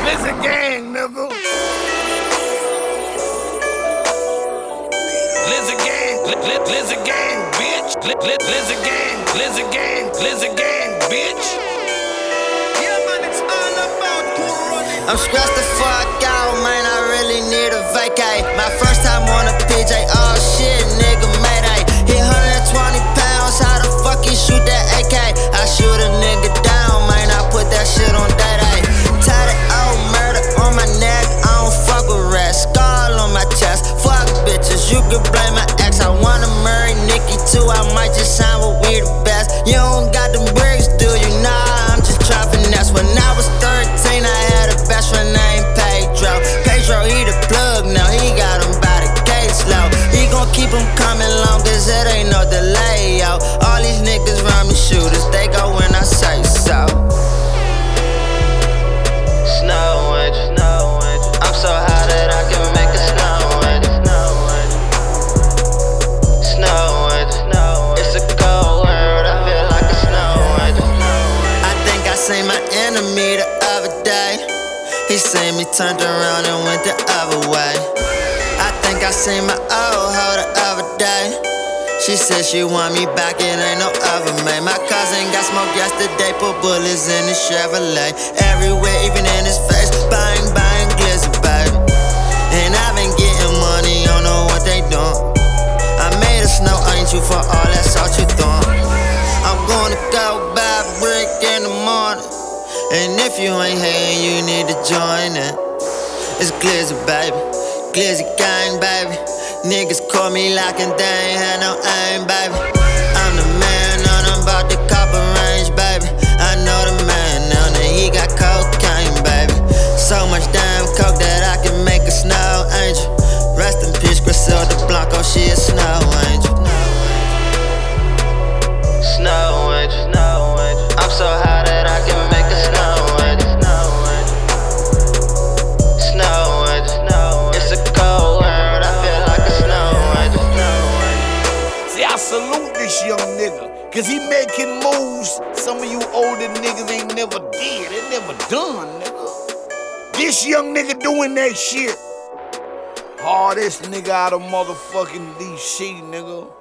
Lizzie gang, nigga. Lizzie gang, Lizzie gang, bitch. Lizzie gang, Lizzie gang, Lizzie gang, bitch. Yeah, man, it's all about cool running. I'm stressed the fuck out, man. I really need a vacay. My first time on a PJ, oh shit, nigga, mayday. Hit 120 pounds, how the fuck he shoot that AK? I shoot a nigga down, man. I put that shit on that A. Tatted old murder on my neck, I don't fuck with rats. Skull on my chest, fuck bitches. You can blame my ex. I wanna marry Nikki too. I might just sign with we the best. You don't got them bricks, do you? Nah, I'm just trying finesse. When I was 13, I had a best friend named Pedro. Pedro, he the plug now. He got him by the case low. He gon' keep him coming long as it ain't no delay, yo. All these niggas run me shooters, they go when I say so. Snow angel, I'm so high that I can make a snow angel. Snow angel, it's a cold world, I feel like a snow angel. I think I seen my enemy the other day. He seen me turned around and went the other way. I think I seen my old hoe the other day. She said she want me back, it ain't no other man. My cousin got smoked yesterday, put bullets in his Chevrolet. Everywhere, even in his face, bang, bang, glizzy, baby. And I've been getting money, don't know what they doing. I made a snow angel for all that salt you throwing. I'm gonna go buy a brick in the morning. And if you ain't here, you need to join it. It's glizzy, baby, glizzy gang, baby. Niggas call me like and they ain't had no aim, baby. I'm the man on them about the copper range, baby. I know the man now that he got cocaine, baby. So much damn coke that I can make a snow angel. Rest in peace, Griselda Blanco, she a snow angel. Snow angel, I'm so high that I can make a snow angel. Snow angel, it's a cold world, I feel like a snow angel. See, I salute this young nigga, cause he making moves some of you older niggas ain't never did, they never done, nigga. This young nigga doing that shit. Hardest nigga out of motherfucking DC, nigga.